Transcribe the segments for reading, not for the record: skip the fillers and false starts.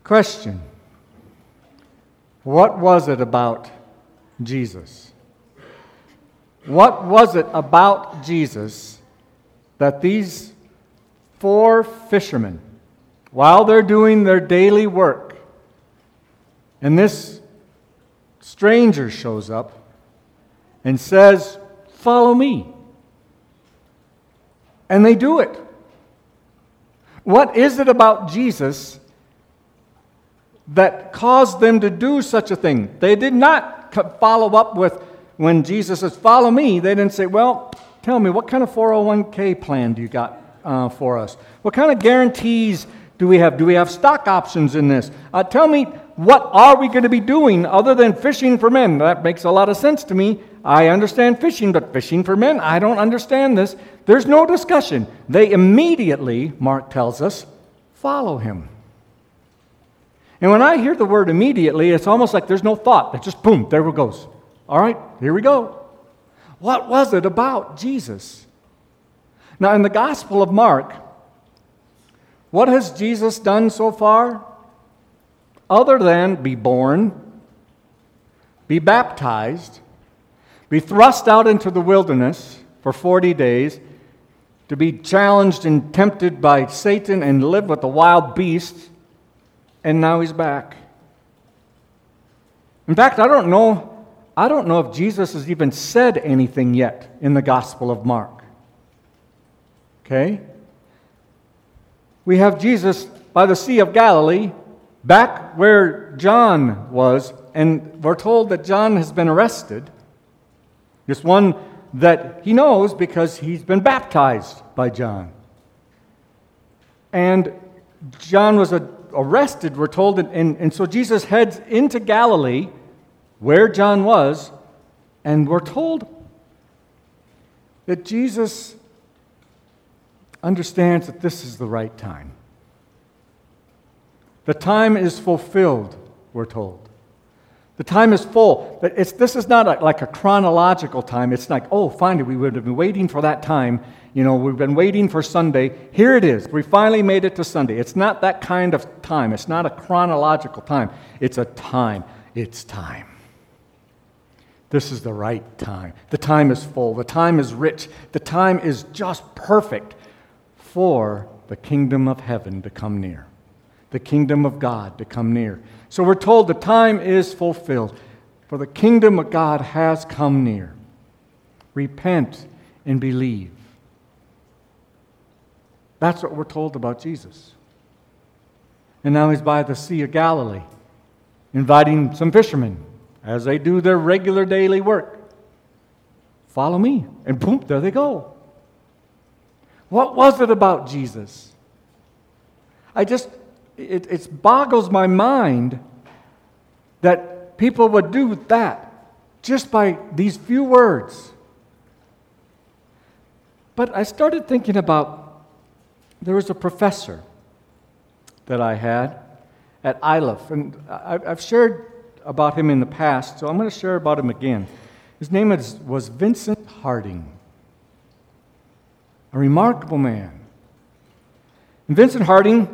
Question: what was it about Jesus? What was it about Jesus that these 4 fishermen, while they're doing their daily work, and this stranger shows up and says, "Follow me." And they do it. What is it about Jesus that caused them to do such a thing? They did not follow up with, when Jesus says, "Follow me," they didn't say, "Well, tell me, what kind of 401k plan do you got for us? What kind of guarantees do we have? Do we have stock options in this? Tell me, what are we going to be doing other than fishing for men?" That makes a lot of sense to me. I understand fishing, but fishing for men, I don't understand this. There's no discussion. They immediately, Mark tells us, follow him. And when I hear the word immediately, it's almost like there's no thought. It's just boom, there it goes. All right, here we go. What was it about Jesus? Now, in the Gospel of Mark, what has Jesus done so far? Other than be born, be baptized, be thrust out into the wilderness for 40 days, to be challenged and tempted by Satan and live with the wild beasts, and now he's back. In fact, I don't know if Jesus has even said anything yet in the Gospel of Mark. Okay? We have Jesus by the Sea of Galilee, back where John was, and we're told that John has been arrested. This one that he knows because he's been baptized by John. And John was arrested, we're told, and so Jesus heads into Galilee, where John was, and we're told that Jesus understands that this is the right time. The time is fulfilled, we're told. The time is full. This is not like a chronological time. It's like, oh, finally, we would have been waiting for that time. You know, we've been waiting for Sunday. Here it is. We finally made it to Sunday. It's not that kind of time. It's not a chronological time. It's a time. It's time. This is the right time. The time is full. The time is rich. The time is just perfect for the kingdom of heaven to come near. The kingdom of God to come near. So we're told the time is fulfilled, for the kingdom of God has come near. Repent and believe. That's what we're told about Jesus. And now he's by the Sea of Galilee, inviting some fishermen as they do their regular daily work. Follow me. And boom, there they go. What was it about Jesus? It boggles my mind that people would do that just by these few words. But I started thinking about, there was a professor that I had at Iliff, and I've shared about him in the past, so I'm going to share about him again. His name was Vincent Harding, a remarkable man. And Vincent Harding,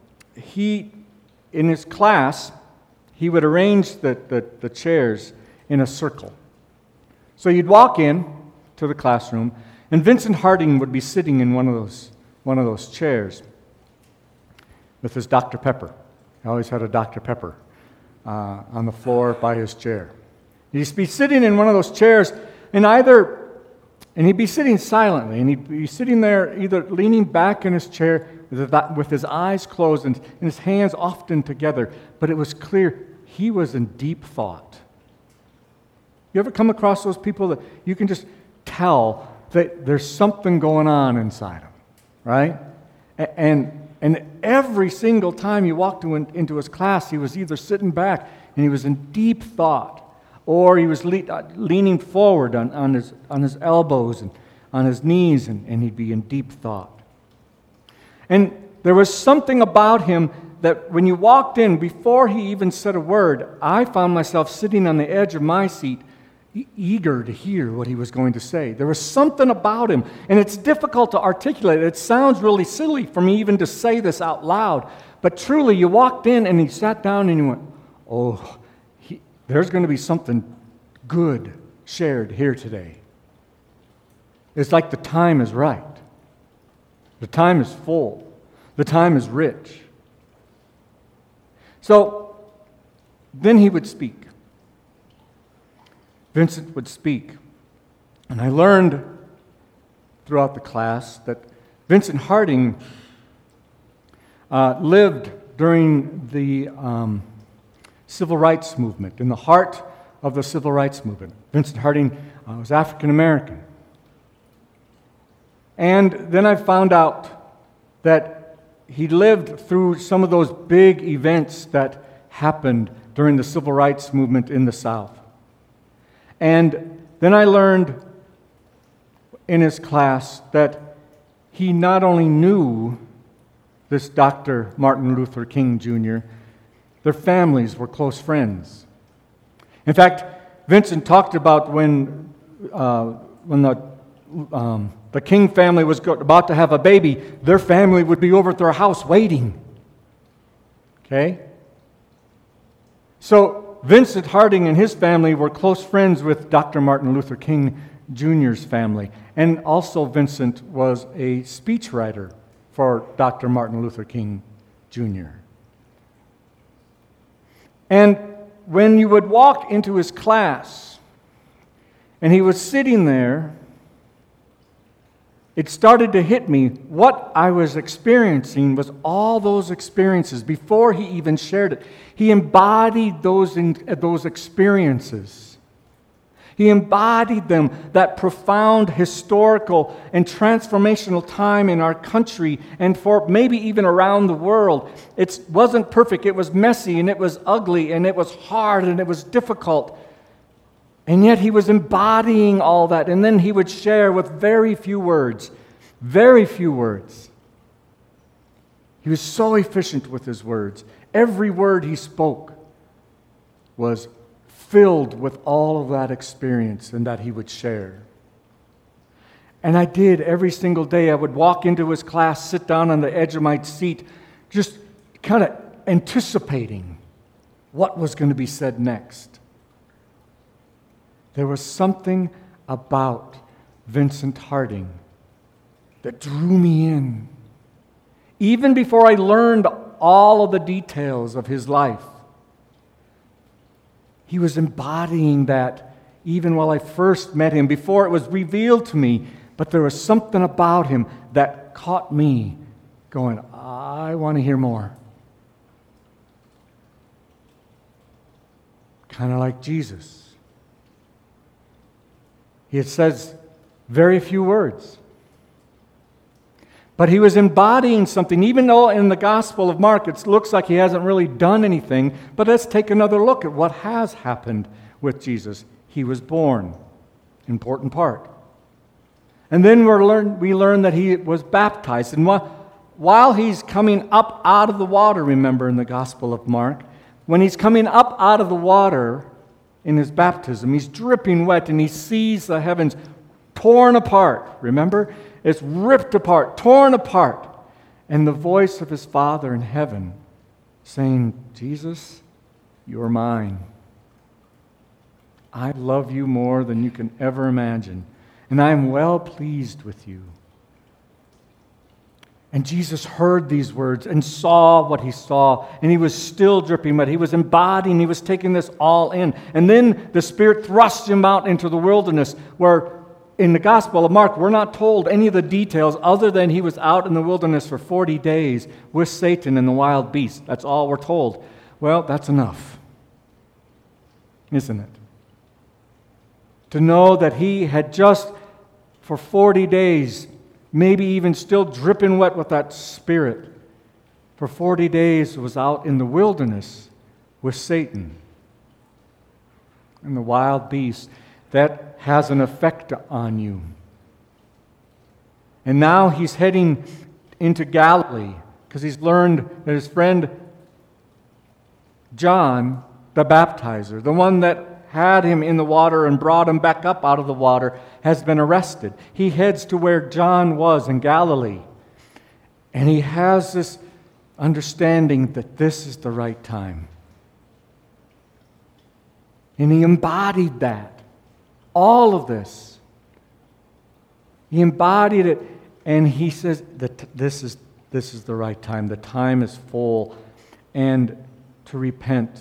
in his class, he would arrange the chairs in a circle. So you'd walk in to the classroom, and Vincent Harding would be sitting in one of those chairs with his Dr. Pepper. He always had a Dr. Pepper on the floor by his chair. He'd be sitting in one of those chairs, and he'd be sitting silently, and he'd be sitting there either leaning back in his chair with his eyes closed and his hands often together, but it was clear he was in deep thought. You ever come across those people that you can just tell that there's something going on inside them, right? And every single time you walked into his class, he was either sitting back and he was in deep thought, or he was leaning forward on his elbows and on his knees, and he'd be in deep thought. And there was something about him that when you walked in, before he even said a word, I found myself sitting on the edge of my seat eager to hear what he was going to say. There was something about him, and it's difficult to articulate. It sounds really silly for me even to say this out loud, but truly, you walked in and he sat down and you went, oh, there's going to be something good shared here today. It's like the time is right. The time is full. The time is rich. So, then he would speak. Vincent would speak. And I learned throughout the class that Vincent Harding lived during the Civil Rights Movement, in the heart of the Civil Rights Movement. Vincent Harding was African American. And then I found out that he lived through some of those big events that happened during the Civil Rights Movement in the South. And then I learned in his class that he not only knew this Dr. Martin Luther King Jr., their families were close friends. In fact, Vincent talked about when the King family was about to have a baby, their family would be over at their house waiting. Okay? So Vincent Harding and his family were close friends with Dr. Martin Luther King Jr.'s family. And also Vincent was a speechwriter for Dr. Martin Luther King Jr. And when you would walk into his class and he was sitting there, it started to hit me what I was experiencing was all those experiences. Before he even shared it, he embodied those experiences. He embodied them, that profound historical and transformational time in our country and for maybe even around the world. It wasn't perfect. It was messy and it was ugly and it was hard and it was difficult. And yet he was embodying all that. And then he would share with very few words. Very few words. He was so efficient with his words. Every word he spoke was filled with all of that experience and that he would share. And I did every single day. I would walk into his class, sit down on the edge of my seat, just kind of anticipating what was going to be said next. There was something about Vincent Harding that drew me in. Even before I learned all of the details of his life, he was embodying that even while I first met him, before it was revealed to me. But there was something about him that caught me going, I want to hear more. Kind of like Jesus. He says very few words. But he was embodying something, even though in the Gospel of Mark it looks like he hasn't really done anything. But let's take another look at what has happened with Jesus. He was born, important part. And then we learn that he was baptized. And while he's coming up out of the water, remember in the Gospel of Mark, when he's coming up out of the water in his baptism, he's dripping wet and he sees the heavens torn apart. Remember? It's ripped apart, torn apart. And the voice of his Father in heaven saying, Jesus, you're mine. I love you more than you can ever imagine. And I am well pleased with you. And Jesus heard these words and saw what he saw. And he was still dripping wet. He was embodying, he was taking this all in. And then the Spirit thrust him out into the wilderness where in the Gospel of Mark, we're not told any of the details other than he was out in the wilderness for 40 days with Satan and the wild beast. That's all we're told. Well, that's enough, isn't it? To know that he had just for 40 days, maybe even still dripping wet with that Spirit, for 40 days was out in the wilderness with Satan and the wild beast. That has an effect on you. And now he's heading into Galilee because he's learned that his friend John, the baptizer, the one that had him in the water and brought him back up out of the water has been arrested. He heads to where John was in Galilee. And he has this understanding that this is the right time. And he embodied that. All of this. He embodied it. And he says that this is the right time. The time is full. And to repent,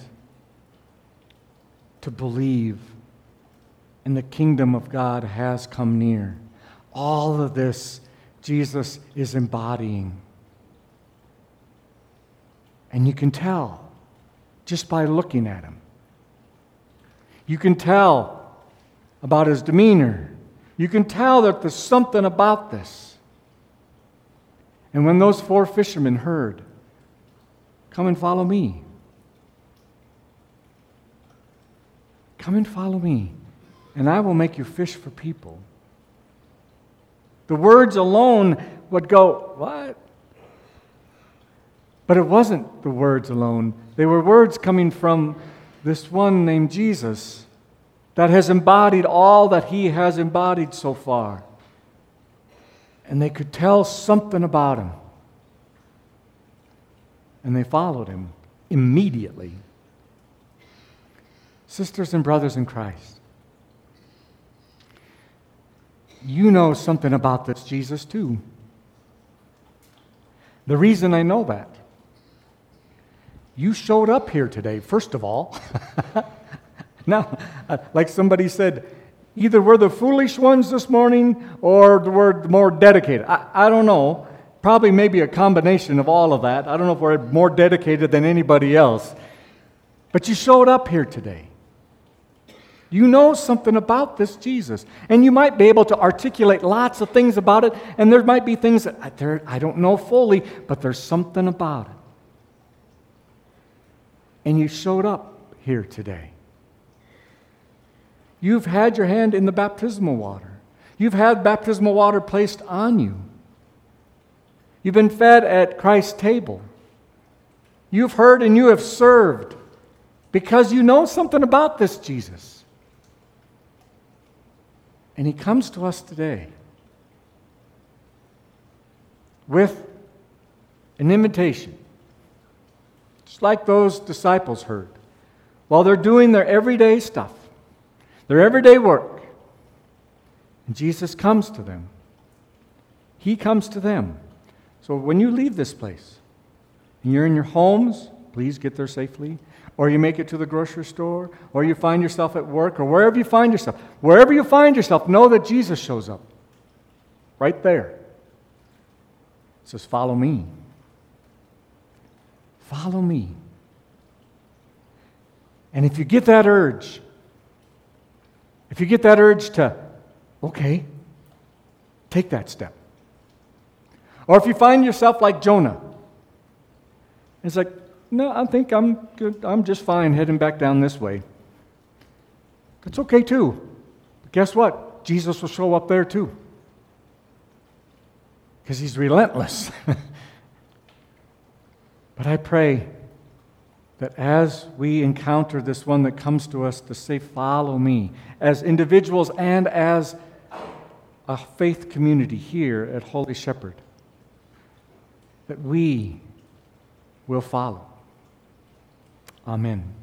to believe, and the kingdom of God has come near. All of this Jesus is embodying. And you can tell just by looking at him. You can tell about his demeanor. You can tell that there's something about this. And when those 4 fishermen heard, "Come and follow me. Come and follow me, and I will make you fish for people." The words alone would go, "What?" But it wasn't the words alone. They were words coming from this one named Jesus that has embodied all that he has embodied so far. And they could tell something about him. And they followed him immediately. Sisters and brothers in Christ, you know something about this Jesus too. The reason I know that, you showed up here today, first of all. Now, like somebody said, either we're the foolish ones this morning or we're more dedicated. I don't know. Probably maybe a combination of all of that. I don't know if we're more dedicated than anybody else. But you showed up here today. You know something about this Jesus. And you might be able to articulate lots of things about it, and there might be things that I don't know fully, but there's something about it. And you showed up here today. You've had your hand in the baptismal water. You've had baptismal water placed on you. You've been fed at Christ's table. You've heard and you have served because you know something about this Jesus. And he comes to us today with an invitation, just like those disciples heard, while they're doing their everyday stuff, their everyday work. And Jesus comes to them. He comes to them. So when you leave this place, and you're in your homes, please get there safely, or you make it to the grocery store, or you find yourself at work, or wherever you find yourself, know that Jesus shows up. Right there. It says, "Follow me. Follow me." And if you get that urge to, okay, take that step. Or if you find yourself like Jonah, it's like, no, I think I'm good. I'm just fine heading back down this way. That's okay too. But guess what? Jesus will show up there too. Because he's relentless. But I pray that as we encounter this one that comes to us to say, "Follow me," as individuals and as a faith community here at Holy Shepherd, that we will follow. Amen.